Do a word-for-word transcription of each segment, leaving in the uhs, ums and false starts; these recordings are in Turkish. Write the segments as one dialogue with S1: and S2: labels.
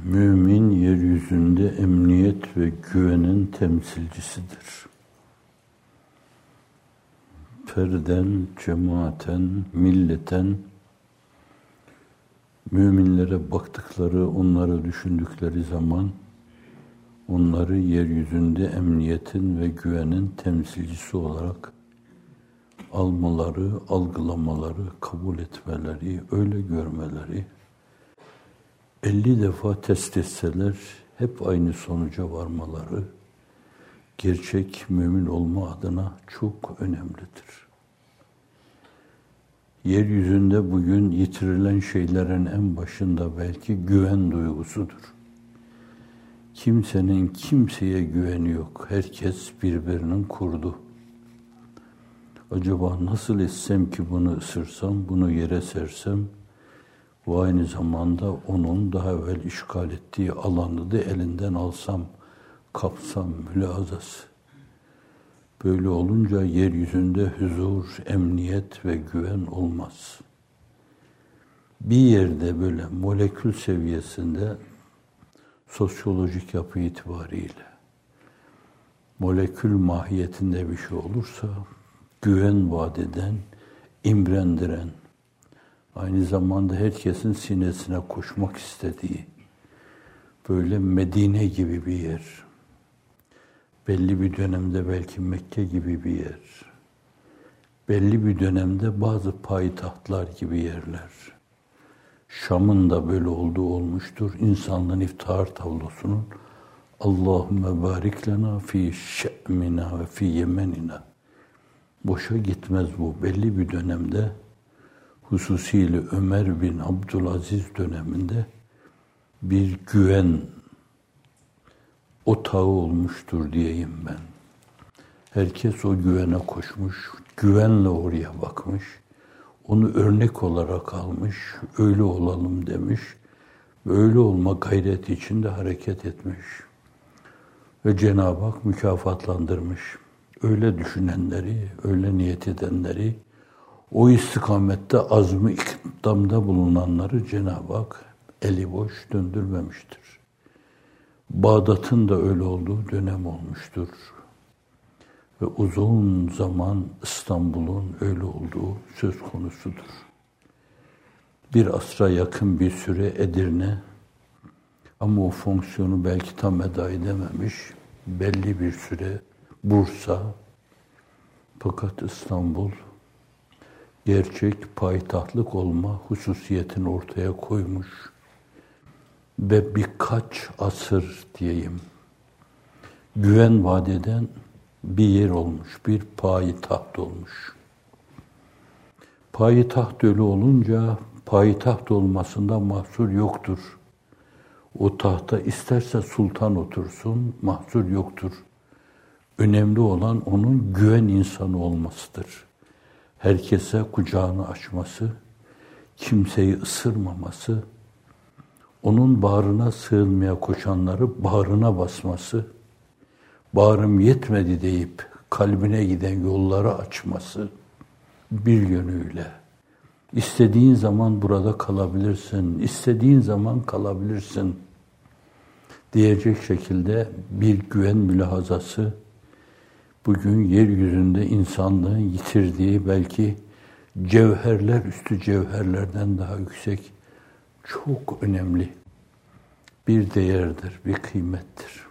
S1: Mümin yeryüzünde emniyet ve güvenin temsilcisidir. Ferden, cemaaten, milleten, müminlere baktıkları, onları düşündükleri zaman onları yeryüzünde emniyetin ve güvenin temsilcisi olarak almaları, algılamaları, kabul etmeleri, öyle görmeleri, elli defa test etseler hep aynı sonuca varmaları, gerçek mümin olma adına çok önemlidir. Yeryüzünde bugün yitirilen şeylerin en başında belki güven duygusudur. Kimsenin kimseye güveni yok. Herkes birbirinin kurdu. Acaba nasıl etsem ki bunu ısırsam, bunu yere sersem ve aynı zamanda onun daha evvel işgal ettiği alanı da elinden alsam, kapsam mülazası. Böyle olunca yeryüzünde huzur, emniyet ve güven olmaz. Bir yerde böyle molekül seviyesinde sosyolojik yapı itibariyle molekül mahiyetinde bir şey olursa güven vaat eden, imrendiren, aynı zamanda herkesin sinesine koşmak istediği böyle Medine gibi bir yer. Belli bir dönemde belki Mekke gibi bir yer. Belli bir dönemde bazı payitahtlar gibi yerler. Şam'ın da böyle olduğu olmuştur. İnsanlığın iftihar tablosunun Allahümme barik lena fi şe'mina ve fi yemenina. Boşa gitmez bu. Belli bir dönemde hususiyle Ömer bin Abdülaziz döneminde bir güven otağı olmuştur diyeyim ben. Herkes o güvene koşmuş, güvenle oraya bakmış, onu örnek olarak almış, öyle olalım demiş, öyle olma gayreti içinde hareket etmiş. Ve Cenab-ı Hak mükafatlandırmış. Öyle düşünenleri, öyle niyet edenleri, o istikamette azmi ikdamda bulunanları Cenab-ı Hak eli boş döndürmemiştir. Bağdat'ın da öyle olduğu dönem olmuştur. Ve uzun zaman İstanbul'un öyle olduğu söz konusudur. Bir asra yakın bir süre Edirne, ama o fonksiyonu belki tam eda edememiş, belli bir süre Bursa, fakat İstanbul gerçek payitahtlık olma hususiyetini ortaya koymuş ve birkaç asır diyeyim güven vaat eden bir yer olmuş, bir payitaht olmuş. Payitaht öyle olunca payitaht olmasında mahsur yoktur. O tahta isterse sultan otursun, mahsur yoktur. Önemli olan onun güven insanı olmasıdır. Herkese kucağını açması, kimseyi ısırmaması, onun bağrına sığınmaya koşanları bağrına basması, bağrım yetmedi deyip kalbine giden yolları açması bir yönüyle. İstediğin zaman burada kalabilirsin, istediğin zaman kalabilirsin diyecek şekilde bir güven mülahazası, bugün yeryüzünde insanlığın yitirdiği belki cevherler üstü cevherlerden daha yüksek, çok önemli bir değerdir, bir kıymettir.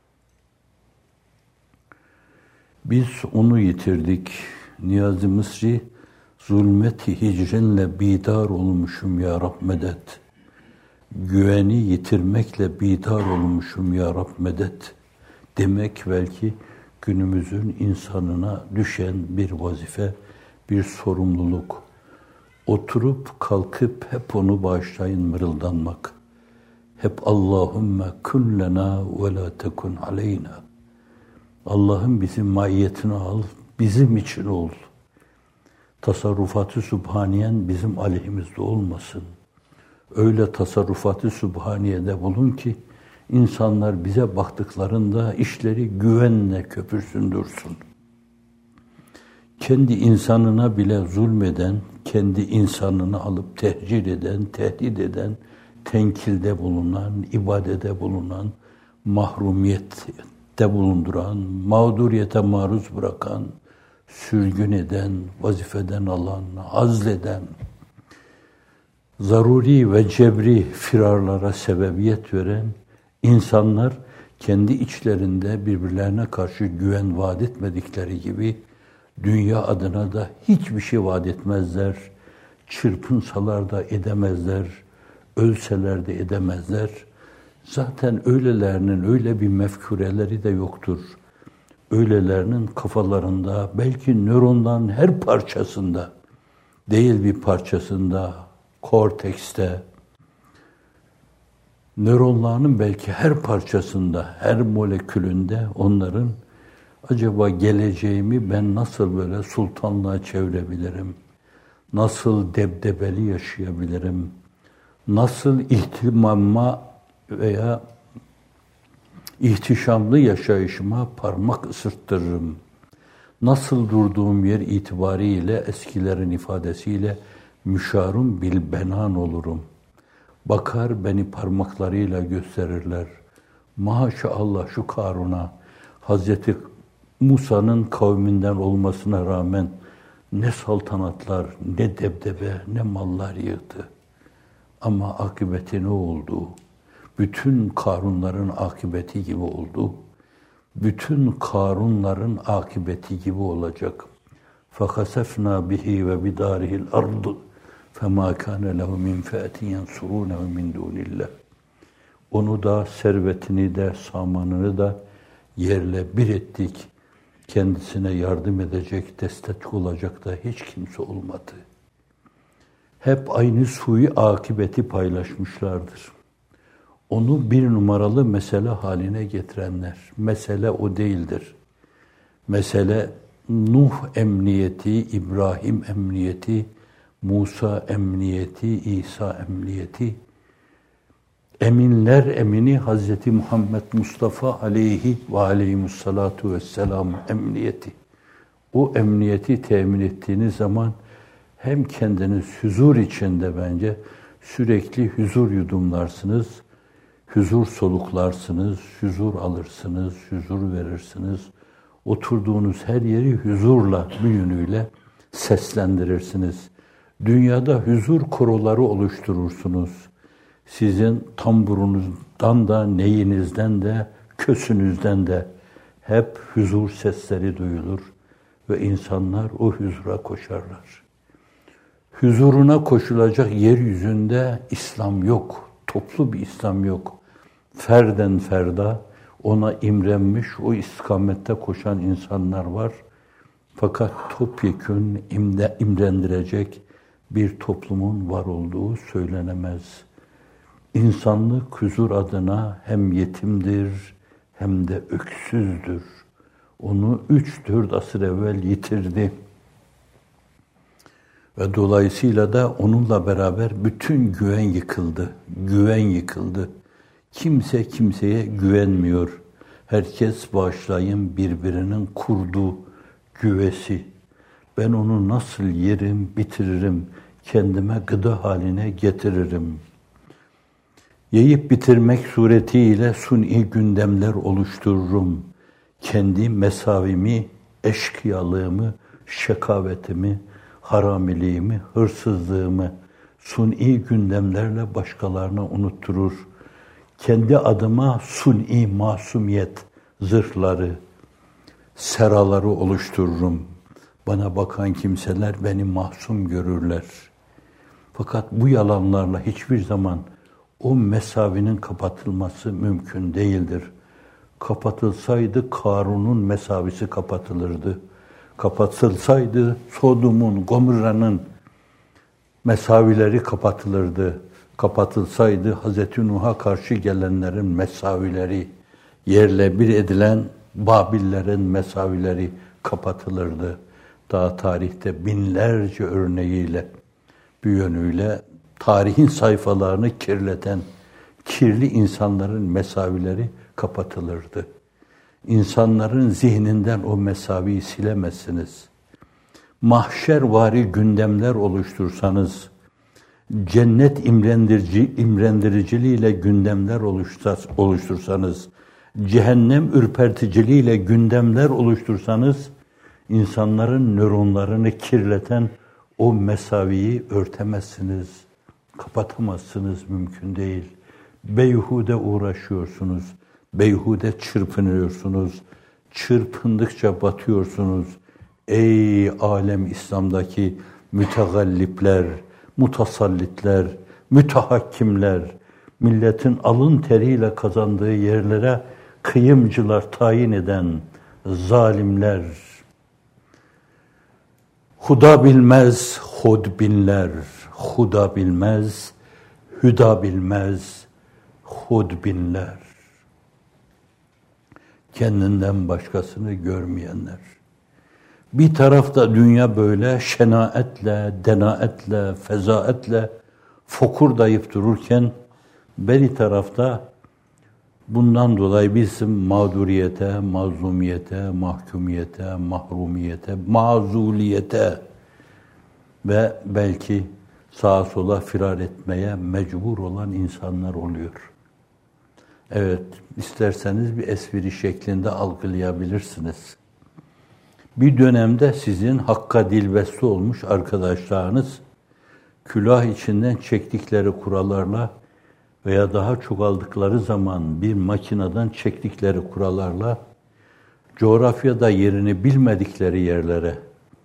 S1: Biz onu yitirdik. Niyazi Mısri, zulmeti hicrinle bidar olmuşum ya Rab medet. Güveni yitirmekle bidar olmuşum ya Rab medet demek belki günümüzün insanına düşen bir vazife, bir sorumluluk. Oturup kalkıp hep onu bağışlayın mırıldanmak. Hep Allahümme kun lena ve la tekun aleyna. Allah'ın bizim maiyetini al, bizim için ol. Tasarrufatı Sübhaniyen bizim aleyhimizde olmasın. Öyle tasarrufatı Sübhaniye'de bulun ki insanlar bize baktıklarında işleri güvenle köpürsün dursun. Kendi insanına bile zulmeden, kendi insanını alıp tehcir eden, tehdit eden, tenkilde bulunan, ibadete bulunan, mahrumiyette bulunduran, mağduriyete maruz bırakan, sürgün eden, vazifeden alan, azleden, zaruri ve cebri firarlara sebebiyet veren insanlar kendi içlerinde birbirlerine karşı güven vaat etmedikleri gibi dünya adına da hiçbir şey vaat etmezler. Çırpınsalar da edemezler, ölseler de edemezler. Zaten öylelerinin öyle bir mefkureleri de yoktur. Öylelerinin kafalarında, belki nörondan her parçasında, değil bir parçasında, kortekste, nöronlarının belki her parçasında, her molekülünde onların acaba geleceğimi ben nasıl böyle sultanlığa çevirebilirim? Nasıl debdebeli yaşayabilirim? Nasıl ihtimama veya ihtişamlı yaşayışıma parmak ısırttırırım? Nasıl durduğum yer itibariyle eskilerin ifadesiyle müşarun bil benan olurum? Bakar beni parmaklarıyla gösterirler. Maşallah şu Karun'a, Hazreti Musa'nın kavminden olmasına rağmen ne saltanatlar, ne debdebe, ne mallar yığdı. Ama akıbeti ne oldu? Bütün Karunların akıbeti gibi oldu. Bütün Karunların akıbeti gibi olacak. فَخَسَفْنَا بِهِ وَبِدَارِهِ الْأَرْضُ فَمَا كَانَ لَهُ مِنْ فَأْتٍ يَنْصُرُونَهُ مِنْ دُونِ اللّٰهِ. Onu da, servetini de, samanını da yerle bir ettik. Kendisine yardım edecek, destek olacak da hiç kimse olmadı. Hep aynı suyu akıbeti paylaşmışlardır. Onu bir numaralı mesele haline getirenler. Mesele o değildir. Mesele Nuh emniyeti, İbrahim emniyeti, Musa emniyeti, İsa emniyeti, eminler emini Hazreti Muhammed Mustafa aleyhi ve aleyhissalatu vesselam emniyeti. O emniyeti temin ettiğiniz zaman hem kendiniz huzur içinde bence sürekli huzur yudumlarsınız, huzur soluklarsınız, huzur alırsınız, huzur verirsiniz. Oturduğunuz her yeri huzurla, bir yönüyle seslendirirsiniz. Dünyada huzur koroları oluşturursunuz. Sizin tamburunuzdan da, neyinizden de, kösünüzden de hep huzur sesleri duyulur ve insanlar o huzura koşarlar. Huzuruna koşulacak yeryüzünde İslam yok, toplu bir İslam yok. Ferden ferda ona imrenmiş, o istikamette koşan insanlar var. Fakat topyekün imde, imrendirecek bir toplumun var olduğu söylenemez. İnsanlık huzur adına hem yetimdir hem de öksüzdür. Onu üç dört asır evvel yitirdi. Ve dolayısıyla da onunla beraber bütün güven yıkıldı. Güven yıkıldı. Kimse kimseye güvenmiyor. Herkes bağışlayın birbirinin kurduğu güvesi. Ben onu nasıl yerim, bitiririm, kendime gıda haline getiririm. Yiyip bitirmek suretiyle suni gündemler oluştururum. Kendi mesavimi, eşkıyalığımı, şekavetimi, haramiliğimi, hırsızlığımı suni gündemlerle başkalarına unutturur. Kendi adıma suni masumiyet zırhları, seraları oluştururum. Bana bakan kimseler beni masum görürler. Fakat bu yalanlarla hiçbir zaman o mesavinin kapatılması mümkün değildir. Kapatılsaydı Karun'un mesavisi kapatılırdı. Kapatılsaydı Sodom'un, Gomorra'nın mesavileri kapatılırdı. Kapatılsaydı Hazreti Nuh'a karşı gelenlerin mesavileri, yerle bir edilen Babillerin mesavileri kapatılırdı. Daha tarihte binlerce örneğiyle, bir yönüyle tarihin sayfalarını kirleten kirli insanların mesavileri kapatılırdı. İnsanların zihninden o mesaviyi silemezsiniz. Mahşervari gündemler oluştursanız, cennet imrendirici, imrendiriciliğiyle gündemler oluştursanız, cehennem ürperticiliğiyle gündemler oluştursanız, insanların nöronlarını kirleten o mesaviyi örtemezsiniz, kapatamazsınız, mümkün değil. Beyhude uğraşıyorsunuz, beyhude çırpınıyorsunuz, çırpındıkça batıyorsunuz. Ey alem İslam'daki mütegallipler, mutasallitler, mütehakkimler, milletin alın teriyle kazandığı yerlere kıyımcılar tayin eden zalimler, Huda bilmez, hud binler, Huda bilmez, hüda bilmez, hud binler. Kendinden başkasını görmeyenler. Bir tarafta dünya böyle şenaetle, denaetle, fezaetle fokurdayıp dururken, beri tarafta bundan dolayı bizim mağduriyete, mazlumiyete, mahkumiyete, mahrumiyete, mazuliyete ve belki sağa sola firar etmeye mecbur olan insanlar oluyor. Evet, isterseniz bir espri şeklinde algılayabilirsiniz. Bir dönemde sizin hakka dilbeste olmuş arkadaşlarınız, külah içinden çektikleri kuralarla veya daha çok aldıkları zaman bir makineden çektikleri kuralarla, coğrafyada yerini bilmedikleri yerlere,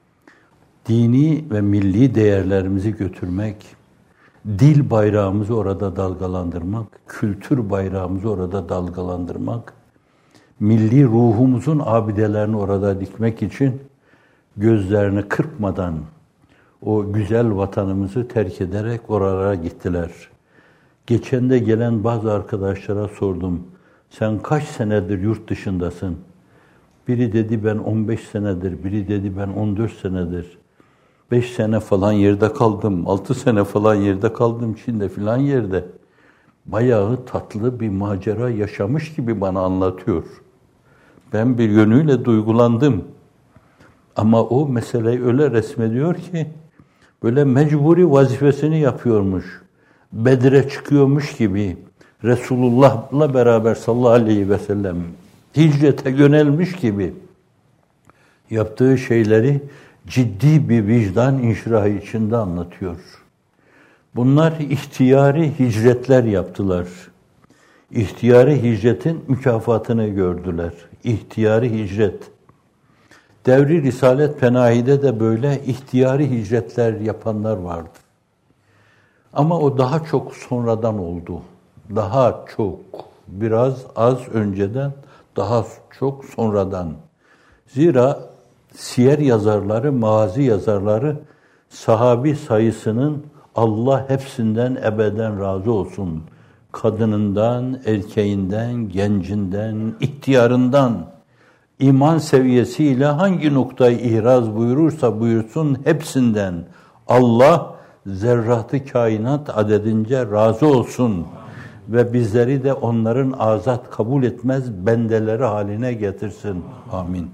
S1: dini ve milli değerlerimizi götürmek, dil bayrağımızı orada dalgalandırmak, kültür bayrağımızı orada dalgalandırmak, milli ruhumuzun abidelerini orada dikmek için gözlerini kırpmadan o güzel vatanımızı terk ederek oralara gittiler. Geçen de gelen bazı arkadaşlara sordum. Sen kaç senedir yurt dışındasın? Biri dedi ben on beş senedir, biri dedi ben on dört senedir. beş sene falan yerde kaldım, altı sene falan yerde kaldım, Çin'de falan yerde. Bayağı tatlı bir macera yaşamış gibi bana anlatıyor. Ben bir yönüyle duygulandım. Ama o meseleyi öyle resmediyor ki, böyle mecburi vazifesini yapıyormuş. Bedir'e çıkıyormuş gibi, Resulullah'la beraber sallallahu aleyhi ve sellem hicrete yönelmiş gibi yaptığı şeyleri ciddi bir vicdan inşirahı içinde anlatıyor. Bunlar ihtiyari hicretler yaptılar. İhtiyari hicretin mükafatını gördüler. İhtiyari hicret. Devri Risalet Penahi'de de böyle ihtiyari hicretler yapanlar vardı. Ama o daha çok sonradan oldu. Daha çok, biraz az önceden, daha çok sonradan. Zira siyer yazarları, mazi yazarları sahabi sayısının Allah hepsinden ebeden razı olsun. Kadınından, erkeğinden, gencinden, ihtiyarından, iman seviyesiyle hangi noktayı ihraz buyurursa buyursun hepsinden Allah zerratı kainat adedince razı olsun ve bizleri de onların azat kabul etmez bendeleri haline getirsin. Amin.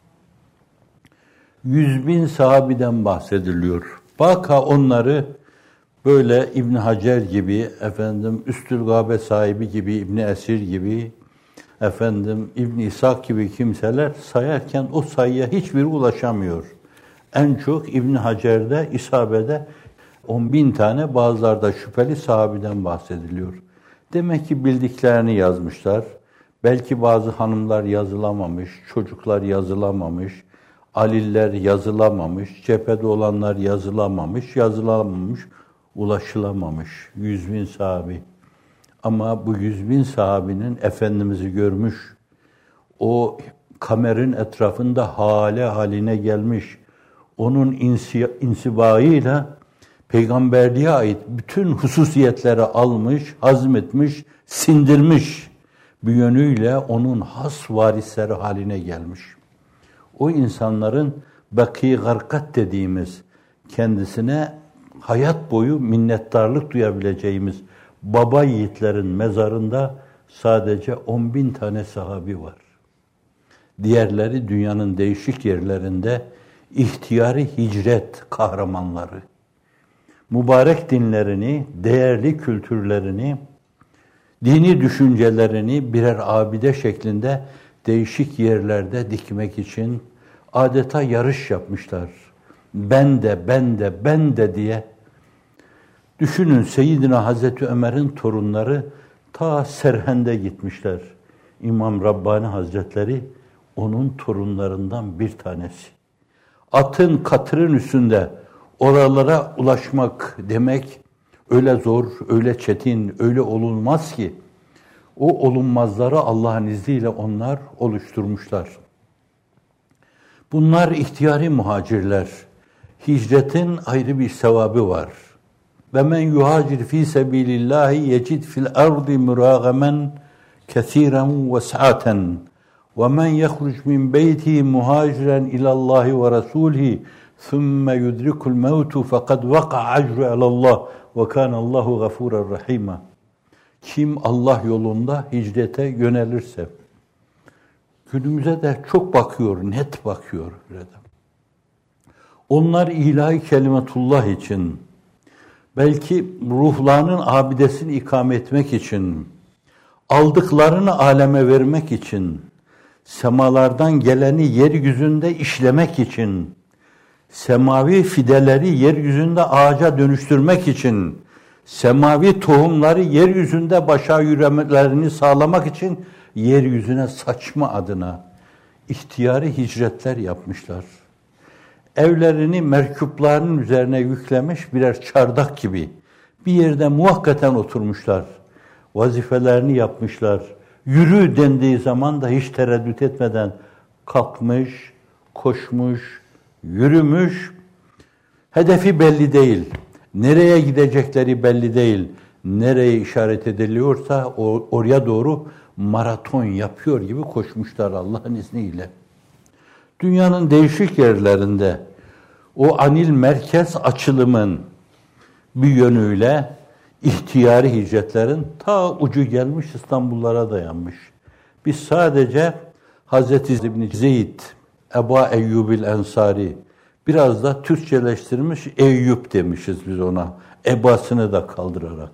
S1: Yüz bin sahabiden bahsediliyor. Baka onları böyle İbn Hacer gibi, efendim Üstülgabe sahibi gibi, İbn Esir gibi, efendim İbn İshak gibi kimseler sayarken o sayıya hiçbiri ulaşamıyor. En çok İbn Hacer'de, İsabe'de on bin tane, bazılarda şüpheli sahabiden bahsediliyor. Demek ki bildiklerini yazmışlar. Belki bazı hanımlar yazılamamış, çocuklar yazılamamış, aliller yazılamamış, cephede olanlar yazılamamış, yazılamamış, ulaşılamamış. Yüz bin sahabi. Ama bu yüz bin sahabinin Efendimiz'i görmüş, o kamerin etrafında hale haline gelmiş, onun insi, insibayıyla peygamberliğe ait bütün hususiyetleri almış, hazmetmiş, sindirmiş, bir yönüyle onun has varisleri haline gelmiş. O insanların baki garkat dediğimiz, kendisine hayat boyu minnettarlık duyabileceğimiz baba yiğitlerin mezarında sadece on bin tane sahabi var. Diğerleri dünyanın değişik yerlerinde ihtiyari hicret kahramanları. mübarek dinlerini, değerli kültürlerini, dini düşüncelerini birer abide şeklinde değişik yerlerde dikmek için adeta yarış yapmışlar. Ben de, ben de, ben de diye. Düşünün, Seyyidina Hazreti Ömer'in torunları ta Serhend'e gitmişler. İmam Rabbani Hazretleri onun torunlarından bir tanesi. Atın, katırın üstünde oralara ulaşmak demek öyle zor, öyle çetin, öyle olunmaz ki. O olunmazları Allah'ın izniyle onlar oluşturmuşlar. Bunlar ihtiyari muhacirler. Hicretin ayrı bir sevabı var. Ve men yuhacir fi sabilillahi yecid fil ardı muragamen kesiren ve sa'aten. Ve men yahruc min beyti muhaciren ilallahi ve rasulihi thumme yudrikul mevtu fekad vaka'a acru alallah ve kânallahu gafûren rahîmâ. Kim Allah yolunda hicrete yönelirse, günümüze de çok bakıyor, net bakıyor. Onlar ilahi kelimetullah için, belki ruhlarının abidesini ikame etmek için, aldıklarını aleme vermek için, semalardan geleni yeryüzünde işlemek için, semavi fideleri yeryüzünde ağaca dönüştürmek için, semavi tohumları yeryüzünde başa yürümelerini sağlamak için yeryüzüne saçma adına ihtiyari hicretler yapmışlar. Evlerini merkuplarının üzerine yüklemiş birer çardak gibi bir yerde muhakkaten oturmuşlar. Vazifelerini yapmışlar. Yürü dendiği zaman da hiç tereddüt etmeden kalkmış, koşmuş, yürümüş. Hedefi belli değil. Nereye gidecekleri belli değil. Nereye işaret ediliyorsa oraya doğru maraton yapıyor gibi koşmuşlar Allah'ın izniyle. Dünyanın değişik yerlerinde o anil merkez açılımın bir yönüyle ihtiyari hicretlerin ta ucu gelmiş İstanbullara dayanmış. Biz sadece Hazreti İbn Zeyd, Ebu Eyyubil Ensari, biraz da Türkçeleştirmiş Eyüp demişiz biz ona. Ebasını da kaldırarak.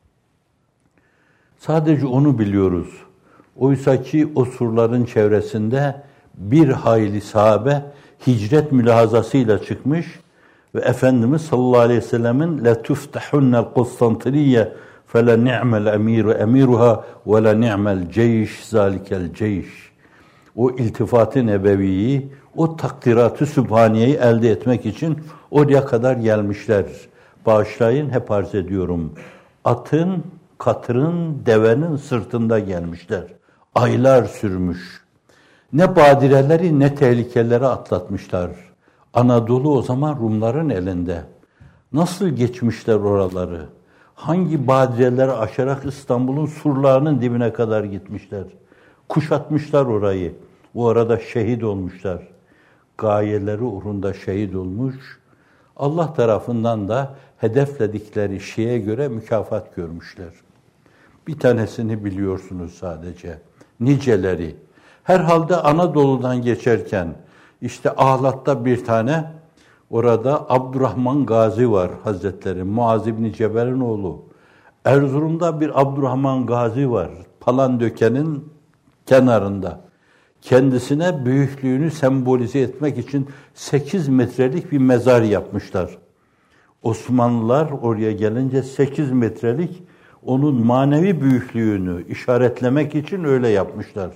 S1: Sadece onu biliyoruz. Oysa ki o surların çevresinde bir hayli sahabe hicret mülahazasıyla çıkmış ve Efendimiz sallallahu aleyhi ve sellemin لَتُفْتَحُنَّ الْقُسْطَنْطِنِيَّ فَلَنِعْمَ الْاَمِيرُ اَمِيرُهَا وَلَنِعْمَ الْجَيْشِ ذَٰلِكَ الْجَيْشِ. O iltifat-ı nebeviyi, o takdirat-ı sübhaniyeyi elde etmek için oraya kadar gelmişler. Bağışlayın, hep arz ediyorum. Atın, katırın, devenin sırtında gelmişler. Aylar sürmüş. Ne badireleri ne tehlikeleri atlatmışlar. Anadolu o zaman Rumların elinde. Nasıl geçmişler oraları? Hangi badireleri aşarak İstanbul'un surlarının dibine kadar gitmişler? Kuşatmışlar orayı. O arada şehit olmuşlar. Gayeleri uğrunda şehit olmuş. Allah tarafından da hedefledikleri şeye göre mükafat görmüşler. Bir tanesini biliyorsunuz sadece. Niceleri. Herhalde Anadolu'dan geçerken işte Ahlat'ta bir tane orada Abdurrahman Gazi var Hazretleri. Muaz İbni Cebel'in oğlu. Erzurum'da bir Abdurrahman Gazi var. Palandöken'in kenarında. Kendisine büyüklüğünü sembolize etmek için sekiz metrelik bir mezar yapmışlar. Osmanlılar oraya gelince sekiz metrelik onun manevi büyüklüğünü işaretlemek için öyle yapmışlar.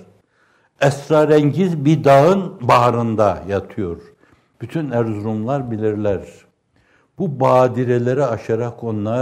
S1: Esrarengiz bir dağın baharında yatıyor. Bütün Erzurumlar bilirler. Bu badireleri aşarak onlar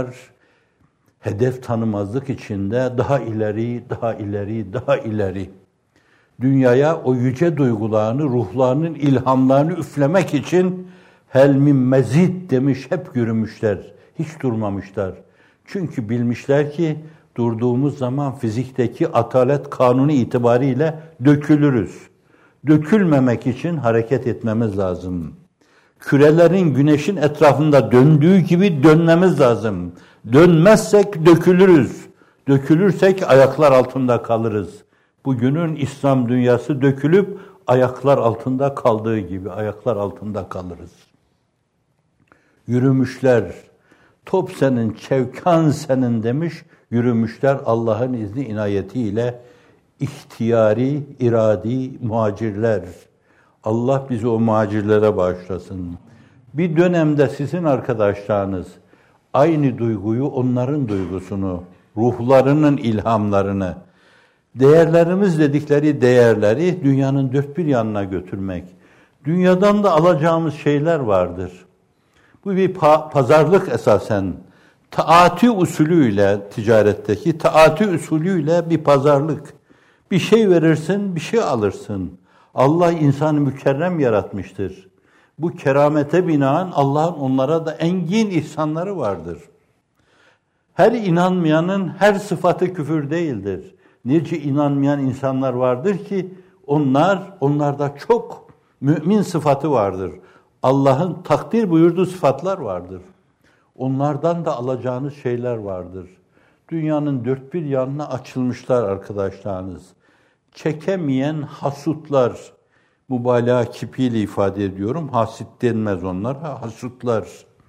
S1: hedef tanımazlık içinde daha ileri, daha ileri, daha ileri. Dünyaya o yüce duygularını, ruhlarının ilhamlarını üflemek için hel min mezid demiş, hep yürümüşler. Hiç durmamışlar. Çünkü bilmişler ki durduğumuz zaman fizikteki atalet kanunu itibariyle dökülürüz. Dökülmemek için hareket etmemiz lazım. Kürelerin güneşin etrafında döndüğü gibi dönmemiz lazım. Dönmezsek dökülürüz. Dökülürsek ayaklar altında kalırız. Bugünün İslam dünyası dökülüp ayaklar altında kaldığı gibi ayaklar altında kalırız. Yürümüşler, Top senin, çevkan senin demiş, yürümüşler Allah'ın izni inayetiyle ihtiyari, iradi muhacirler. Allah bizi o muhacirlere bağışlasın. Bir dönemde sizin arkadaşlarınız aynı duyguyu, onların duygusunu, ruhlarının ilhamlarını, değerlerimiz dedikleri değerleri dünyanın dört bir yanına götürmek. Dünyadan da alacağımız şeyler vardır. Bu bir pa- pazarlık esasen. Taati usulüyle, ticaretteki taati usulüyle bir pazarlık. Bir şey verirsin, bir şey alırsın. Allah insanı mükerrem yaratmıştır. Bu keramete binaen Allah'ın onlara da engin ihsanları vardır. Her inanmayanın her sıfatı küfür değildir. Nice inanmayan insanlar vardır ki onlar, onlarda çok mümin sıfatı vardır. Allah'ın takdir buyurduğu sıfatlar vardır. Onlardan da alacağınız şeyler vardır. Dünyanın dört bir yanına açılmışlar arkadaşlarınız. Çekemeyen hasutlar, mübalağa kipiyle ifade ediyorum. Hasit denmez onlara, hasutlar.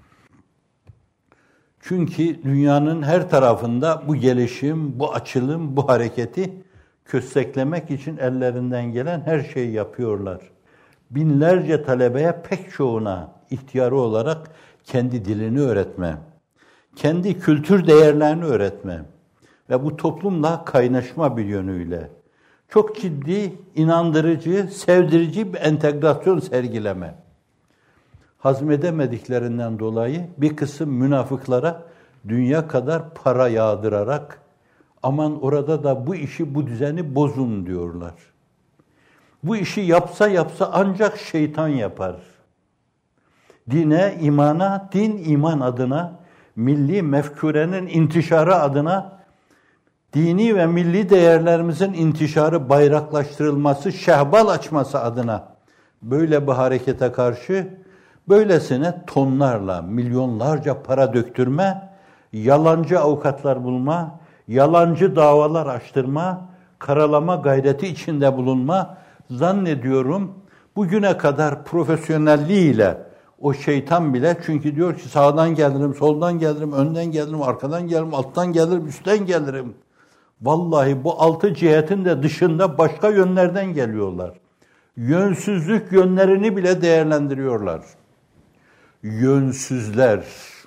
S1: Çünkü dünyanın her tarafında bu gelişim, bu açılım, bu hareketi kösteklemek için ellerinden gelen her şeyi yapıyorlar. Binlerce talebeye pek çoğuna ihtiyarı olarak kendi dilini öğretme, kendi kültür değerlerini öğretme ve bu toplumla kaynaşma bir yönüyle çok ciddi, inandırıcı, sevdirici bir entegrasyon sergileme. Hazmedemediklerinden dolayı bir kısım münafıklara dünya kadar para yağdırarak aman orada da bu işi, bu düzeni bozun diyorlar. Bu işi yapsa yapsa ancak şeytan yapar. Dine, imana, din iman adına, milli mefkurenin intişarı adına, dini ve milli değerlerimizin intişarı, bayraklaştırılması, şehbal açması adına böyle bir harekete karşı böylesine tonlarla, milyonlarca para döktürme, yalancı avukatlar bulma, yalancı davalar açtırma, karalama gayreti içinde bulunma, zannediyorum bugüne kadar profesyonelliğiyle o şeytan bile, çünkü diyor ki sağdan gelirim, soldan gelirim, önden gelirim, arkadan gelirim, alttan gelirim, üstten gelirim. Vallahi bu altı cihetin de dışında başka yönlerden geliyorlar. Yönsüzlük yönlerini bile değerlendiriyorlar. Yönsüzler.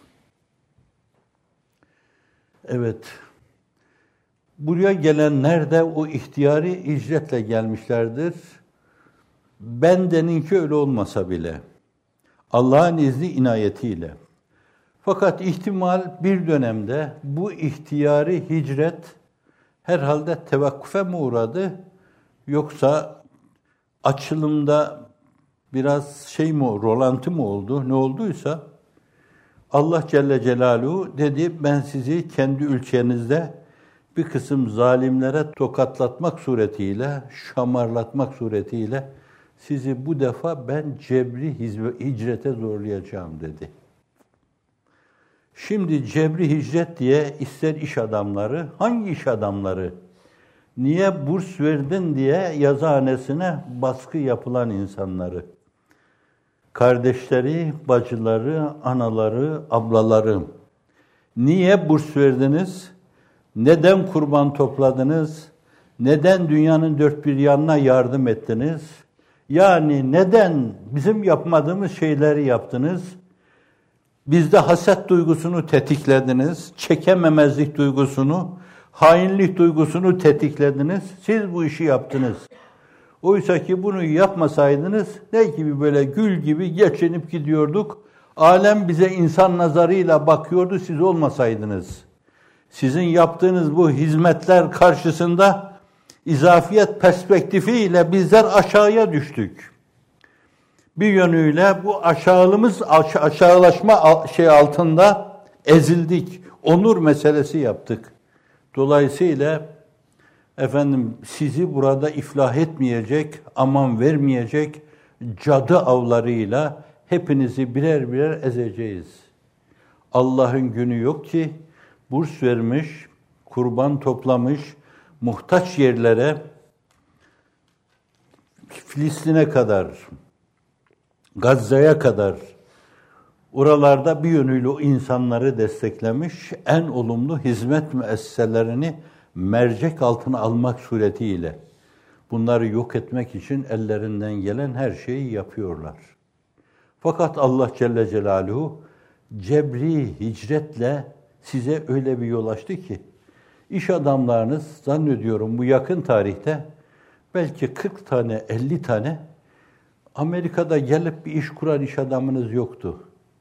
S1: Evet. Buraya gelenler de o ihtiyari icretle gelmişlerdir. Bendeninki öyle olmasa bile. Allah'ın izni inayetiyle. Fakat ihtimal bir dönemde bu ihtiyari hicret herhalde tevakkufe mi uğradı? Yoksa açılımda biraz şey mi, rolantı mı oldu? Ne olduysa Allah Celle Celaluhu dedi, ben sizi kendi ülkenizde bir kısım zalimlere tokatlatmak suretiyle, şamarlatmak suretiyle sizi bu defa ben cebri hicrete zorlayacağım dedi. Şimdi cebri hicret diye ister iş adamları, hangi iş adamları, niye burs verdin diye yazıhanesine baskı yapılan insanları, kardeşleri, bacıları, anaları, ablaları, niye burs verdiniz, neden kurban topladınız, neden dünyanın dört bir yanına yardım ettiniz, yani neden bizim yapmadığımız şeyleri yaptınız, bizde haset duygusunu tetiklediniz, çekememezlik duygusunu, hainlik duygusunu tetiklediniz, siz bu işi yaptınız. Oysa ki bunu yapmasaydınız ne gibi böyle gül gibi geçinip gidiyorduk, alem bize insan nazarıyla bakıyordu siz olmasaydınız. Sizin yaptığınız bu hizmetler karşısında izafiyet perspektifiyle bizler aşağıya düştük. Bir yönüyle bu aşağılığımız aşağılaşma şey altında ezildik. Onur meselesi yaptık. Dolayısıyla efendim sizi burada iflah etmeyecek, aman vermeyecek cadı avlarıyla hepinizi birer birer ezeceğiz. Allah'ın günü yok ki burs vermiş, kurban toplamış, muhtaç yerlere Filistin'e kadar, Gazze'ye kadar Oralarda bir yönüyle o insanları desteklemiş, en olumlu hizmet müesseselerini mercek altına almak suretiyle bunları yok etmek için ellerinden gelen her şeyi yapıyorlar. Fakat Allah Celle Celaluhu cebri hicretle size öyle bir yol açtı ki, iş adamlarınız zannediyorum bu yakın tarihte belki kırk tane, elli tane Amerika'da gelip bir iş kuran iş adamınız yoktu.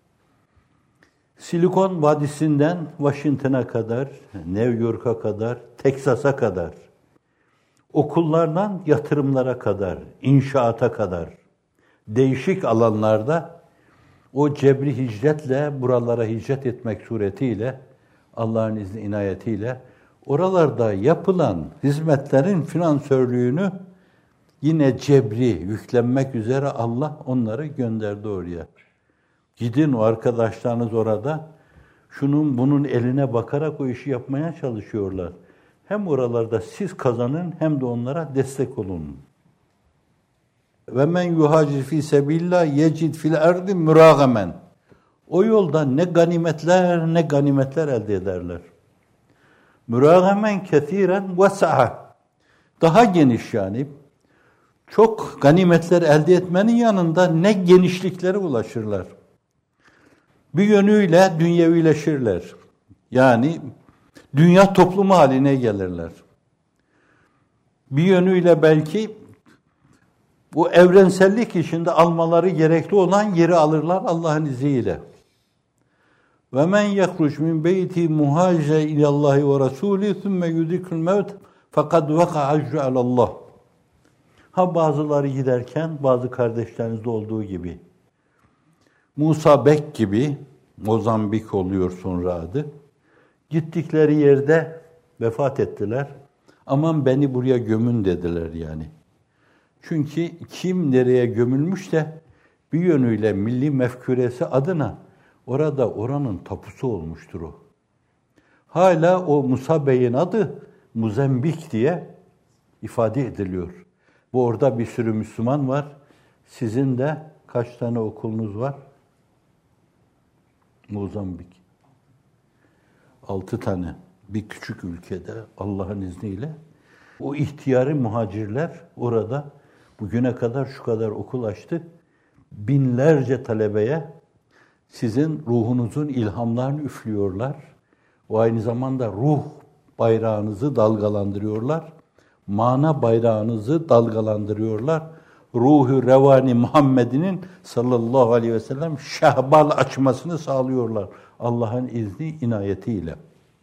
S1: Silikon Vadisi'nden Washington'a kadar, New York'a kadar, Teksas'a kadar, okullardan yatırımlara kadar, inşaata kadar, değişik alanlarda o cebri hicretle buralara hicret etmek suretiyle, Allah'ın izni inayetiyle, oralarda yapılan hizmetlerin finansörlüğünü yine cebri yüklenmek üzere Allah onları gönderdi oraya. Gidin o arkadaşlarınız orada, şunun bunun eline bakarak o işi yapmaya çalışıyorlar. Hem oralarda siz kazanın hem de onlara destek olun. Ve men yuhacir fi sebillah yecid fil ardi muragamen. O yolda ne ganimetler ne ganimetler elde ederler. Muragamen kesiren ve sa'a. Daha geniş yani. Çok ganimetler elde etmenin yanında ne genişliklere ulaşırlar. Bir yönüyle dünyevileşirler. Yani dünya toplumu haline gelirler. Bir yönüyle belki bu evrensellik içinde almaları gerekli olan yeri alırlar Allah'ın izniyle. Ve men yahruc min beyti muhace ilallahi ve rasuli thumma yudrikul mevt fakat vaka ajru alallah. Ha bazıları giderken bazı kardeşlerinizde olduğu gibi Musa Bek gibi, Mozambik oluyor sonra adı, gittikleri yerde vefat ettiler. Aman beni buraya gömün dediler yani. Çünkü kim nereye gömülmüş de bir yönüyle milli mefküresi adına orada oranın tapusu olmuştur o. Hala o Musa Bey'in adı Mozambik diye ifade ediliyor. Bu orada bir sürü Müslüman var. Sizin de kaç tane okulunuz var? Mozambik. Altı tane. Bir küçük ülkede Allah'ın izniyle. O ihtiyari muhacirler orada bugüne kadar şu kadar okul açtı. Binlerce talebeye sizin ruhunuzun ilhamlarını üflüyorlar. O aynı zamanda ruh bayrağınızı dalgalandırıyorlar. Mana bayrağınızı dalgalandırıyorlar. Ruhu revani Muhammed'in sallallahu aleyhi ve sellem şehbal açmasını sağlıyorlar. Allah'ın izni inayetiyle.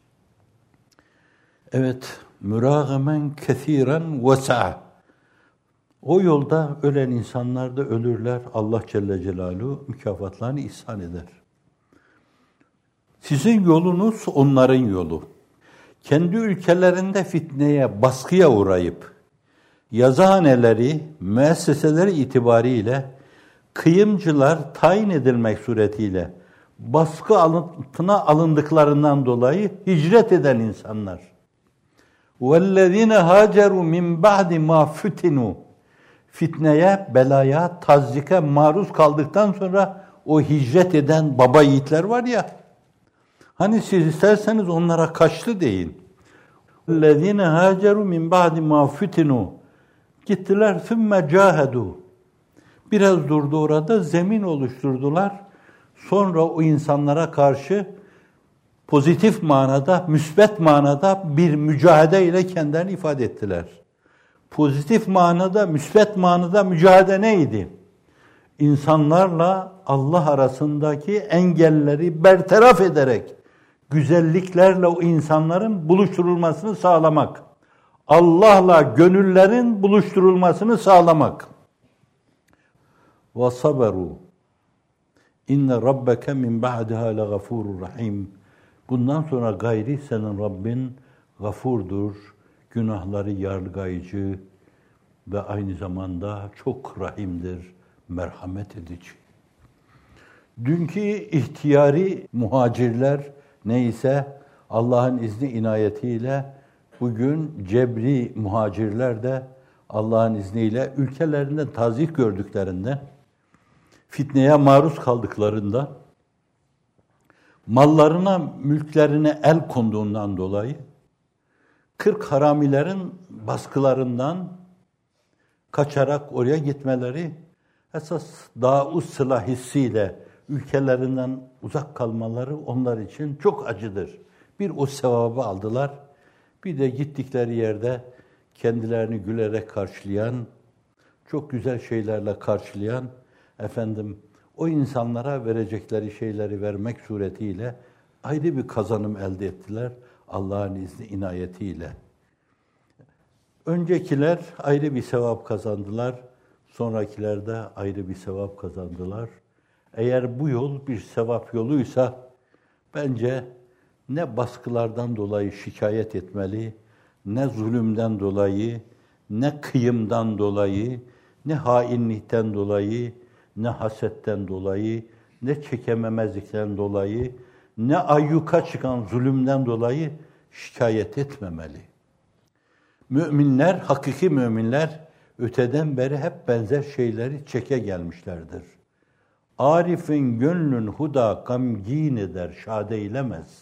S1: Evet, mürâgemen kesiren vesa'a. O yolda ölen insanlar da ölürler. Allah Celle Celaluhu mükafatlarını ihsan eder. Sizin yolunuz onların yolu. Kendi ülkelerinde fitneye, baskıya uğrayıp, yazıhaneleri, müesseseleri itibariyle kıyımcılar tayin edilmek suretiyle baskı altına alındıklarından dolayı hicret eden insanlar. وَالَّذ۪ينَ هَاجَرُوا مِنْ بَعْدِ مَا فُتِنُوا Fitneye, belaya, tazyike maruz kaldıktan sonra o hicret eden baba yiğitler var ya, hani siz isterseniz onlara kaçtı deyin. وَالَّذ۪ينَ هَاجَرُوا مِنْ بَعْدِ مَا فُتِنُوا Gittiler, ثُمَّ جَاهَدُوا Biraz durdu orada, zemin oluşturdular. Sonra o insanlara karşı pozitif manada, müsbet manada bir mücadele ile kendilerini ifade ettiler. Pozitif manada, müsbet manada mücadele neydi? İnsanlarla Allah arasındaki engelleri bertaraf ederek, güzelliklerle o insanların buluşturulmasını sağlamak. Allah'la gönüllerin buluşturulmasını sağlamak. وَصَبَرُوا İnne rabbeke min ba'daha leğafurur rahim. Bundan sonra gayri senin Rabbin gafurdur, günahları yargılayıcı ve aynı zamanda çok rahimdir, merhamet edici. Dünkü ihtiyari muhacirler neyse Allah'ın izni inayetiyle bugün cebri muhacirler de Allah'ın izniyle ülkelerinde tazih gördüklerinde, fitneye maruz kaldıklarında mallarına, mülklerine el konduğundan dolayı kırk haramilerin baskılarından kaçarak oraya gitmeleri, esas dağ-u sıla hissiyle ülkelerinden uzak kalmaları onlar için çok acıdır. Bir o sevabı aldılar, bir de gittikleri yerde kendilerini gülerek karşılayan, çok güzel şeylerle karşılayan, efendim o insanlara verecekleri şeyleri vermek suretiyle ayrı bir kazanım elde ettiler Allah'ın izni, inayetiyle. Öncekiler ayrı bir sevap kazandılar, sonrakiler de ayrı bir sevap kazandılar. Eğer bu yol bir sevap yoluysa bence ne baskılardan dolayı şikayet etmeli, ne zulümden dolayı, ne kıyımdan dolayı, ne hainlikten dolayı, ne hasetten dolayı, ne çekememezlikten dolayı, ne ayyuka çıkan zulümden dolayı şikayet etmemeli. Müminler, hakiki müminler öteden beri hep benzer şeyleri çeke gelmişlerdir. Arif'in gönlün huda gamgin eder, şad eylemez.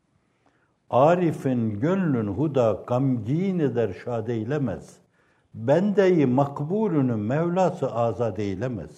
S1: Arif'in gönlün huda gamgin eder, şad eylemez. Bendeyi makbulünü Mevlası azad eylemez.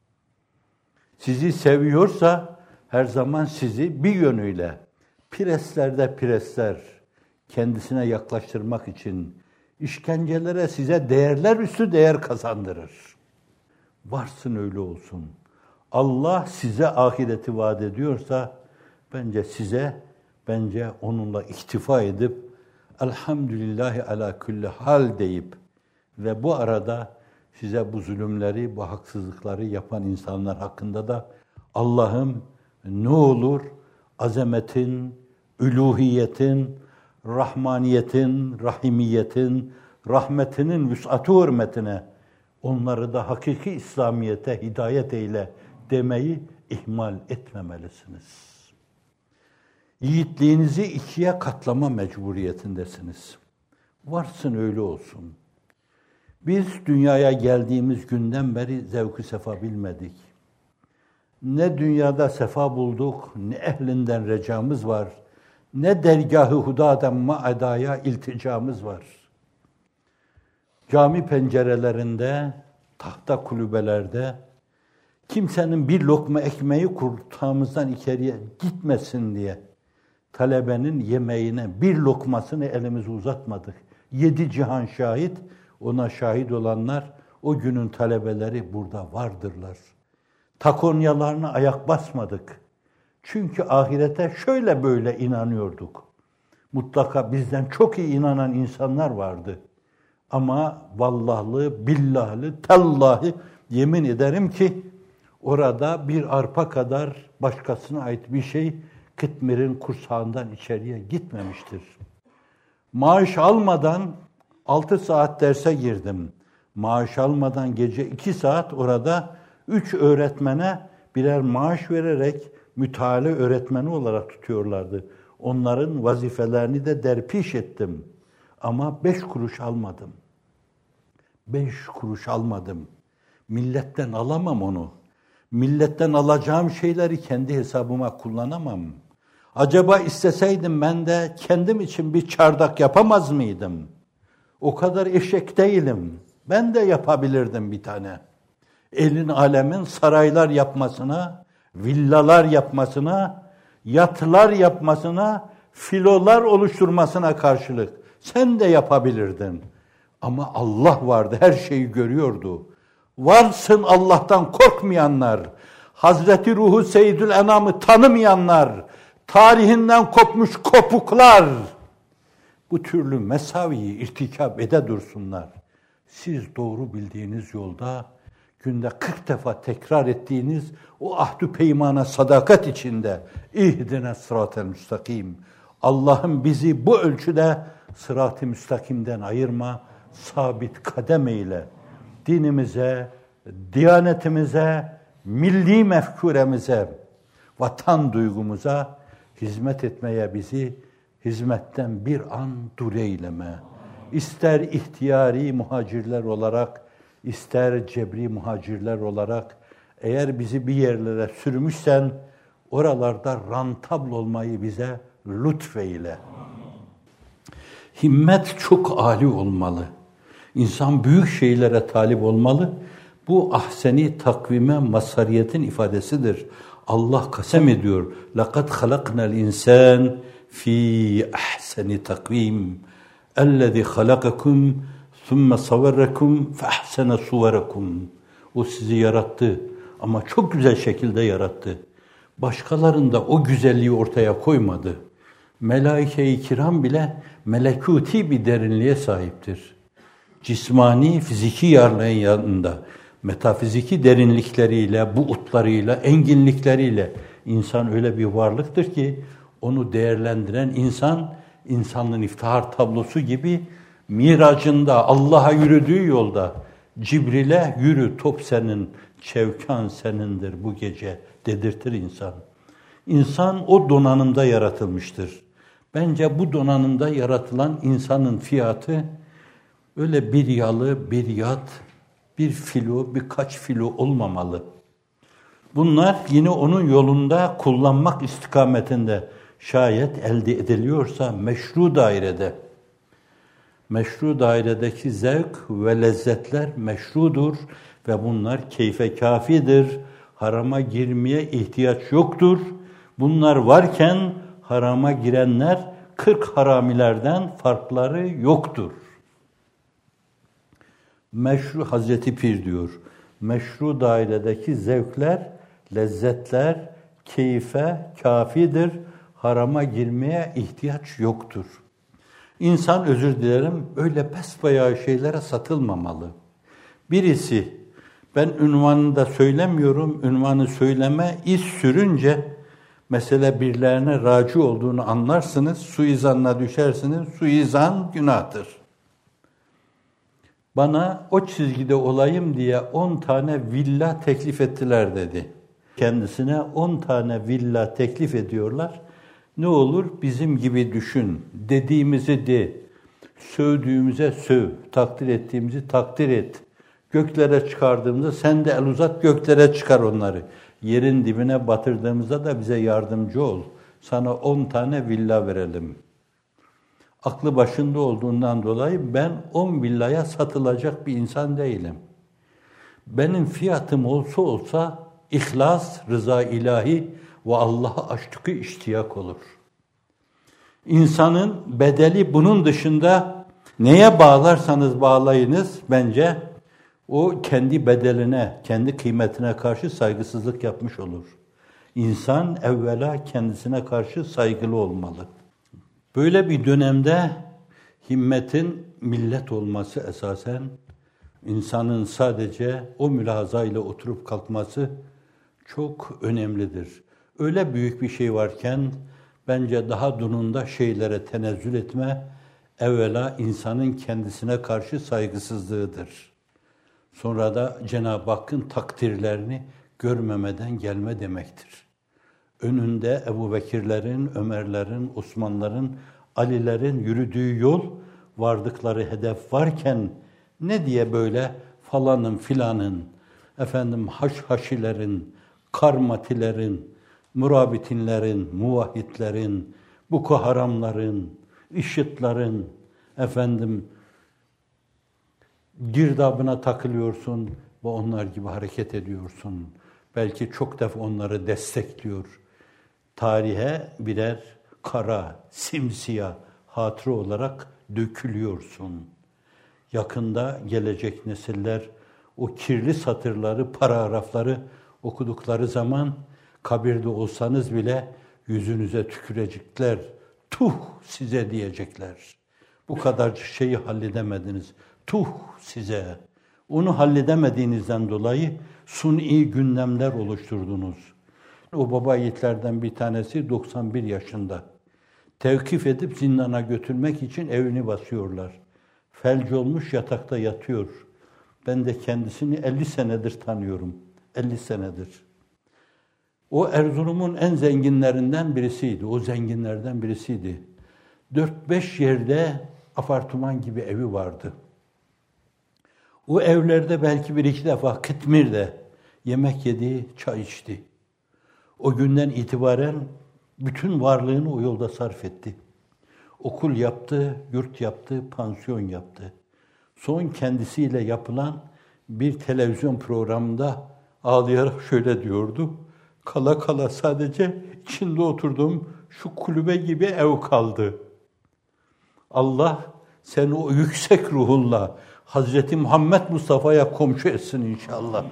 S1: Sizi seviyorsa her zaman sizi bir yönüyle preslerde presler, kendisine yaklaştırmak için işkencelere size değerler üstü değer kazandırır. Varsın öyle olsun. Allah size ahireti vaat ediyorsa bence size, bence onunla iktifa edip elhamdülillahi ala kulli hal deyip ve bu arada size bu zulümleri, bu haksızlıkları yapan insanlar hakkında da Allah'ım ne olur azametin, üluhiyetin, rahmaniyetin, rahimiyetin, rahmetinin vüs'atı hürmetine onları da hakiki İslamiyete hidayet eyle demeyi ihmal etmemelisiniz. Yiğitliğinizi ikiye katlama mecburiyetindesiniz. Varsın öyle olsun. Biz dünyaya geldiğimiz günden beri zevk-ı sefa bilmedik. Ne dünyada sefa bulduk, ne ehlinden recamız var, ne dergâh-ı hudadan ma'adaya ilticamız var. Cami pencerelerinde, tahta kulübelerde, kimsenin bir lokma ekmeği kurtağımızdan içeriye gitmesin diye talebenin yemeğine bir lokmasını elimizi uzatmadık. Yedi cihan şahit, ona şahit olanlar, o günün talebeleri burada vardırlar. Takonyalarına ayak basmadık. Çünkü ahirete şöyle böyle inanıyorduk. Mutlaka bizden çok iyi inanan insanlar vardı. Ama vallahlı, billahlı, tallahi yemin ederim ki orada bir arpa kadar başkasına ait bir şey kıtmirin kursağından içeriye gitmemiştir. Maaş almadan altı saat derse girdim. Maaş almadan gece iki saat orada üç öğretmene birer maaş vererek müteala öğretmeni olarak tutuyorlardı. Onların vazifelerini de derpiş ettim. Ama beş kuruş almadım. Beş kuruş almadım. Milletten alamam onu. Milletten alacağım şeyleri kendi hesabıma kullanamam. Acaba isteseydim ben de kendim için bir çardak yapamaz mıydım? O kadar eşek değilim. Ben de yapabilirdim bir tane. Elin alemin saraylar yapmasına, villalar yapmasına, yatlar yapmasına, filolar oluşturmasına karşılık sen de yapabilirdin. Ama Allah vardı, her şeyi görüyordu. Varsın Allah'tan korkmayanlar, Hazreti Ruhu Seyyidül Enam'ı tanımayanlar, tarihinden kopmuş kopuklar, bu türlü mesaviyi irtikab ede dursunlar. Siz doğru bildiğiniz yolda, günde kırk defa tekrar ettiğiniz o ahd-ü peymana sadakat içinde ihdine sırat-ı müstakim. Allah'ım bizi bu ölçüde sırat-ı müstakimden ayırma, sabit kadem eyle. Dinimize, diyanetimize, milli mefkuremize, vatan duygumuza hizmet etmeye bizi hizmetten bir an dur eyleme. İster ihtiyari muhacirler olarak, ister cebri muhacirler olarak eğer bizi bir yerlere sürmüşsen oralarda rantabl olmayı bize lütfeyle. Himmet çok âli olmalı. İnsan büyük şeylere talip olmalı. Bu ahseni takvime mazhariyetin ifadesidir. Allah kasem ediyor. لَقَدْ خَلَقْنَا الْاِنْسَانِ ف۪ي اَحْسَنِ تَقْوِيمٍ اَلَّذِي خَلَقَكُمْ ثُمَّ صَوَرَّكُمْ فَاَحْسَنَ صُوَرَكُمْ. O sizi yarattı ama çok güzel şekilde yarattı. Başkalarında o güzelliği ortaya koymadı. Melaike-i kiram bile melekuti bir derinliğe sahiptir. Cismani, fiziki yarlığın yanında, metafiziki derinlikleriyle, buğutlarıyla, enginlikleriyle insan öyle bir varlıktır ki onu değerlendiren insan, insanlığın iftihar tablosu gibi miracında, Allah'a yürüdüğü yolda Cibril'e yürü top senin, çevkan senindir bu gece dedirtir insan. İnsan o donanımda yaratılmıştır. Bence bu donanımda yaratılan insanın fiyatı öyle bir yalı, bir yat, bir filo, birkaç filo olmamalı. Bunlar yine onun yolunda kullanmak istikametinde şayet elde ediliyorsa meşru dairede, meşru dairedeki zevk ve lezzetler meşrudur ve bunlar keyfe kafidir. Harama girmeye ihtiyaç yoktur. Bunlar varken harama girenler kırk haramilerden farkları yoktur. Meşru Hazreti Pir diyor. Meşru dairedeki zevkler, lezzetler keyfe kafidir. Harama girmeye ihtiyaç yoktur. İnsan, özür dilerim, öyle pesbayağı şeylere satılmamalı. Birisi, ben ünvanını da söylemiyorum, ünvanı söyleme iz sürünce mesele birilerine raci olduğunu anlarsınız, suizanına düşersiniz, suizan günahtır. Bana o çizgide olayım diye on tane villa teklif ettiler dedi. Kendisine on tane villa teklif ediyorlar. Ne olur bizim gibi düşün, dediğimizi de, sövdüğümüze söv, takdir ettiğimizi takdir et. Göklere çıkardığımızda sen de el uzat, göklere çıkar onları. Yerin dibine batırdığımızda da bize yardımcı ol. Sana on tane villa verelim. Aklı başında olduğundan dolayı ben on villaya satılacak bir insan değilim. Benim fiyatım olsa olsa ihlas, rıza ilahi ve Allah'a aşkı iştiyak olur. İnsanın bedeli bunun dışında neye bağlarsanız bağlayınız bence o kendi bedeline, kendi kıymetine karşı saygısızlık yapmış olur. İnsan evvela kendisine karşı saygılı olmalı. Böyle bir dönemde himmetin millet olması esasen, insanın sadece o mülahazayla oturup kalkması çok önemlidir. Öyle büyük bir şey varken bence daha dununda şeylere tenezzül etme, evvela insanın kendisine karşı saygısızlığıdır. Sonra da Cenab-ı Hakk'ın takdirlerini görmemeden gelme demektir. Önünde Ebubekirlerin, Ömerlerin, Osmanların, Alilerin yürüdüğü yol, vardıkları hedef varken ne diye böyle falanın filanın, efendim haşhaşilerin, karmatilerin, murabitinlerin, muvahhidlerin, Boko Haramların, IŞİD'lerin, efendim girdabına takılıyorsun ve onlar gibi hareket ediyorsun. Belki çok defa onları destekliyor. Tarihe birer kara, simsiyah hatıra olarak dökülüyorsun. Yakında gelecek nesiller o kirli satırları, paragrafları okudukları zaman kabirde olsanız bile yüzünüze tükürecekler. Tuh size diyecekler. Bu kadar şeyi halledemediniz. Tuh size. Onu halledemediğinizden dolayı suni gündemler oluşturdunuz. O baba yiğitlerden bir tanesi doksan bir yaşında. Tevkif edip zindana götürmek için evini basıyorlar. Felç olmuş yatakta yatıyor. Ben de kendisini elli senedir tanıyorum. elli senedir. O Erzurum'un en zenginlerinden birisiydi. O zenginlerden birisiydi. Dört beş yerde apartman gibi evi vardı. O evlerde belki bir iki defa Kıtmir'de yemek yedi, çay içti. O günden itibaren bütün varlığını o yolda sarf etti. Okul yaptı, yurt yaptı, pansiyon yaptı. Son kendisiyle yapılan bir televizyon programında ağlayarak şöyle diyordu. Kala kala sadece içinde oturduğum şu kulübe gibi ev kaldı. Allah seni o yüksek ruhunla Hazreti Muhammed Mustafa'ya komşu etsin inşallah.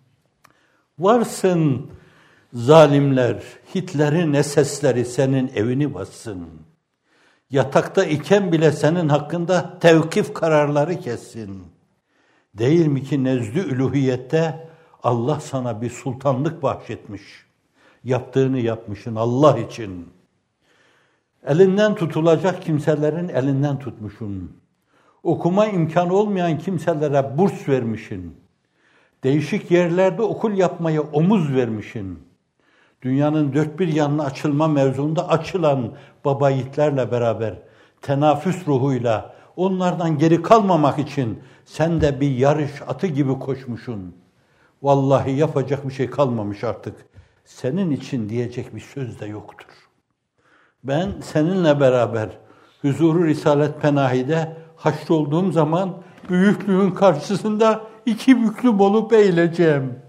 S1: Varsın zalimler, Hitler'in esesleri senin evini bassın. Yatakta iken bile senin hakkında tevkif kararları kessin. Değil mi ki nezdü üluhiyette Allah sana bir sultanlık bahşetmiş. Yaptığını yapmışsın Allah için. Elinden tutulacak kimselerin elinden tutmuşsun. Okuma imkanı olmayan kimselere burs vermişsin. Değişik yerlerde okul yapmaya omuz vermişsin. Dünyanın dört bir yanına açılma mevzuunda açılan baba yiğitlerle beraber tenafüs ruhuyla onlardan geri kalmamak için sen de bir yarış atı gibi koşmuşsun. Vallahi yapacak bir şey kalmamış artık. Senin için diyecek bir söz de yoktur. Ben seninle beraber huzuru Risalet Penahi'de haşrolduğum zaman büyüklüğün karşısında iki büklüm olup eğileceğim.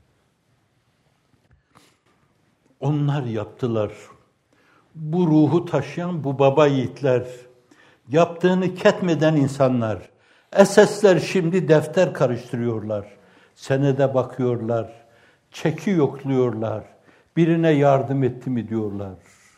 S1: Onlar yaptılar. Bu ruhu taşıyan bu baba yiğitler, yaptığını ketmeden insanlar, esesler şimdi defter karıştırıyorlar. Senede bakıyorlar, çeki yokluyorlar, birine yardım etti mi diyorlar.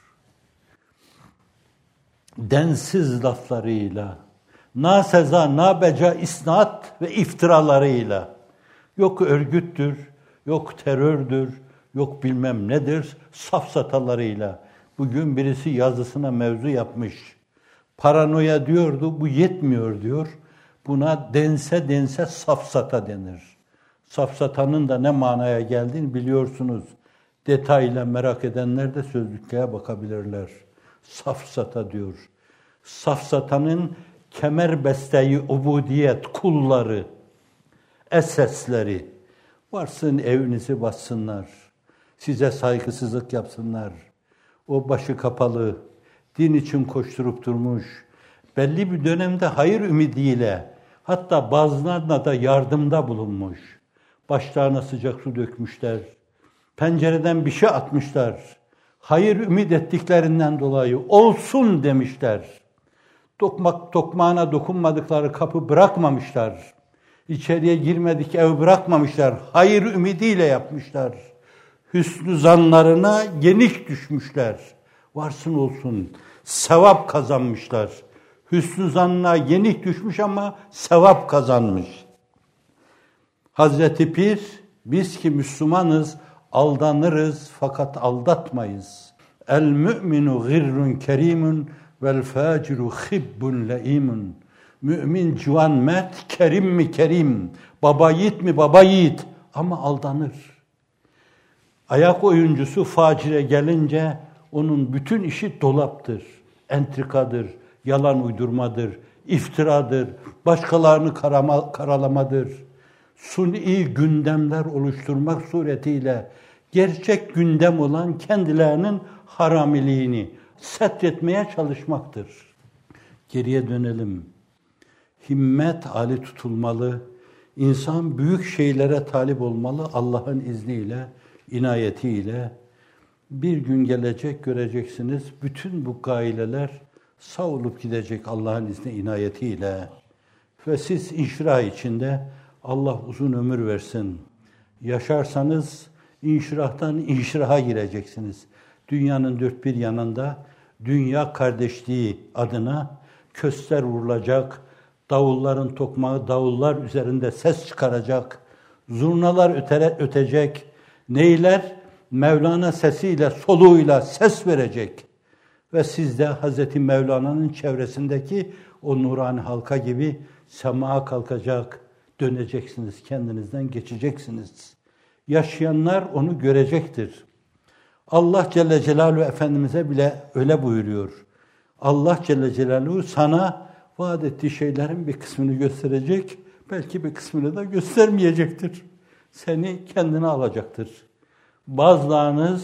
S1: Densiz laflarıyla, naseza, nabeca isnat ve iftiralarıyla, yok örgüttür, yok terördür, yok bilmem nedir, safsatalarıyla. Bugün birisi yazısına mevzu yapmış. Paranoya diyordu, bu yetmiyor diyor. Buna dense dense safsata denir. Safsatanın da ne manaya geldiğini biliyorsunuz. Detayla merak edenler de sözlüklere bakabilirler. Safsata diyor. Safsatanın kemerbesteyi ubudiyet kulları, esesleri, varsın evinizi bassınlar, size saygısızlık yapsınlar. O başı kapalı, din için koşturup durmuş, belli bir dönemde hayır ümidiyle, hatta bazılarına da yardımda bulunmuş. Başlarına sıcak su dökmüşler, pencereden bir şey atmışlar. Hayır ümit ettiklerinden dolayı olsun demişler. Tokmak, tokmağına dokunmadıkları kapı bırakmamışlar. İçeriye girmedik ev bırakmamışlar. Hayır ümidiyle yapmışlar. Hüsnü zanlarına yenik düşmüşler. Varsın olsun. Sevap kazanmışlar. Hüsnü zannına yenik düşmüş ama sevap kazanmış. Hazreti Pir, biz ki Müslümanız, aldanırız fakat aldatmayız. El mü'minu gırrun kerimun vel faciru hibbun leimun. Mümin civan mert, kerim mi kerim, baba yiğit mi baba yiğit ama aldanır. Ayak oyuncusu facire gelince onun bütün işi dolaptır, entrikadır, yalan uydurmadır, iftiradır, başkalarını karama, karalamadır. Suni gündemler oluşturmak suretiyle gerçek gündem olan kendilerinin haramiliğini setretmeye çalışmaktır. Geriye dönelim. Himmet âli tutulmalı, insan büyük şeylere talip olmalı Allah'ın izniyle, inayetiyle. Bir gün gelecek göreceksiniz, bütün bu gaileler sağ olup gidecek Allah'ın izni, inayetiyle. Ve siz inşirah içinde Allah uzun ömür versin. Yaşarsanız inşirahtan inşiraha gireceksiniz. Dünyanın dört bir yanında dünya kardeşliği adına köster vurulacak, davulların tokmağı davullar üzerinde ses çıkaracak, zurnalar ötere, ötecek, neyler Mevlana sesiyle, soluğuyla ses verecek. Ve siz de Hazreti Mevlana'nın çevresindeki o nurani halka gibi semaya kalkacak, döneceksiniz, kendinizden geçeceksiniz. Yaşayanlar onu görecektir. Allah Celle Celaluhu Efendimiz'e bile öyle buyuruyor. Allah Celle Celaluhu sana vaat ettiği şeylerin bir kısmını gösterecek, belki bir kısmını da göstermeyecektir. Seni kendine alacaktır. Bazılarınız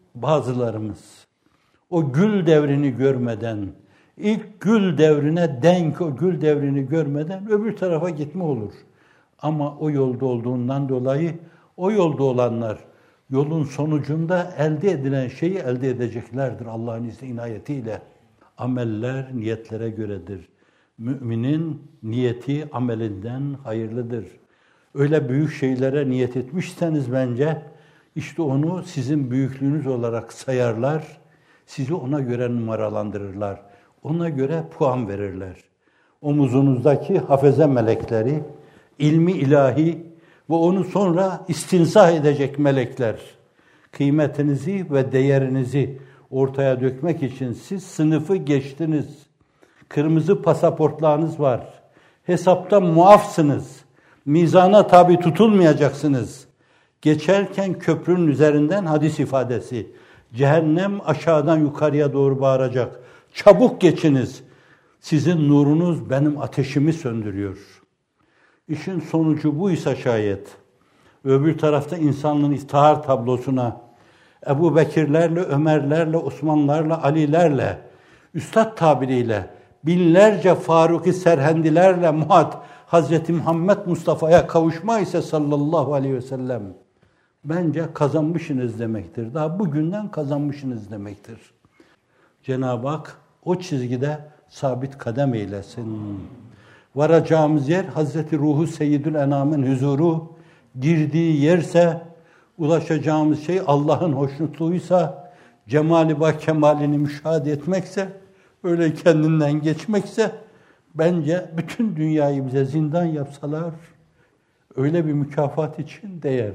S1: bazılarımız o gül devrini görmeden, ilk gül devrine denk o gül devrini görmeden öbür tarafa gitme olur. Ama o yolda olduğundan dolayı o yolda olanlar yolun sonucunda elde edilen şeyi elde edeceklerdir Allah'ın izni inayetiyle. Ameller niyetlere göredir. Müminin niyeti amelinden hayırlıdır. Öyle büyük şeylere niyet etmişseniz bence işte onu sizin büyüklüğünüz olarak sayarlar. Sizi ona göre numaralandırırlar. Ona göre puan verirler. Omuzunuzdaki hafize melekleri, ilmi ilahi ve onu sonra istinsah edecek melekler, kıymetinizi ve değerinizi ortaya dökmek için siz sınıfı geçtiniz. Kırmızı pasaportlarınız var. Hesapta muafsınız. Mizana tabi tutulmayacaksınız. Geçerken köprünün üzerinden hadis ifadesi. Cehennem aşağıdan yukarıya doğru bağıracak. Çabuk geçiniz. Sizin nurunuz benim ateşimi söndürüyor. İşin sonucu buysa şayet. Öbür tarafta insanlığın iftihar tablosuna Ebu Bekirlerle, Ömerlerle, Osmanlarla, Alilerle, üstad tabiriyle binlerce Faruk-i Serhendilerle muhat Hazreti Muhammed Mustafa'ya kavuşma ise sallallahu aleyhi ve sellem bence kazanmışsınız demektir. Daha bugünden kazanmışsınız demektir. Cenab-ı Hak o çizgide sabit kadem eylesin. Varacağımız yer Hazreti Ruhu Seyyidül Enam'ın huzuru, girdiği yerse ulaşacağımız şey Allah'ın hoşnutluğuysa, cemali ba kemalini müşahede etmekse, öyle kendinden geçmekse, bence bütün dünyayı bize zindan yapsalar, öyle bir mükafat için değer.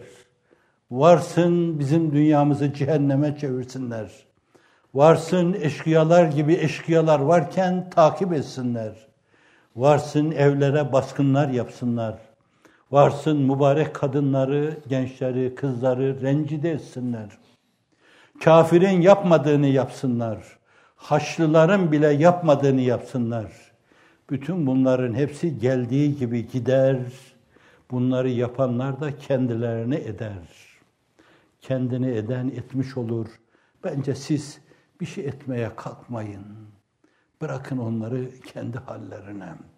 S1: Varsın bizim dünyamızı cehenneme çevirsinler. Varsın eşkıyalar gibi eşkıyalar varken takip etsinler. Varsın evlere baskınlar yapsınlar. Varsın mübarek kadınları, gençleri, kızları rencide etsinler. Kafirin yapmadığını yapsınlar. Haçlıların bile yapmadığını yapsınlar. Bütün bunların hepsi geldiği gibi gider. Bunları yapanlar da kendilerini eder. Kendini eden etmiş olur. Bence siz bir şey etmeye kalkmayın. Bırakın onları kendi hallerine.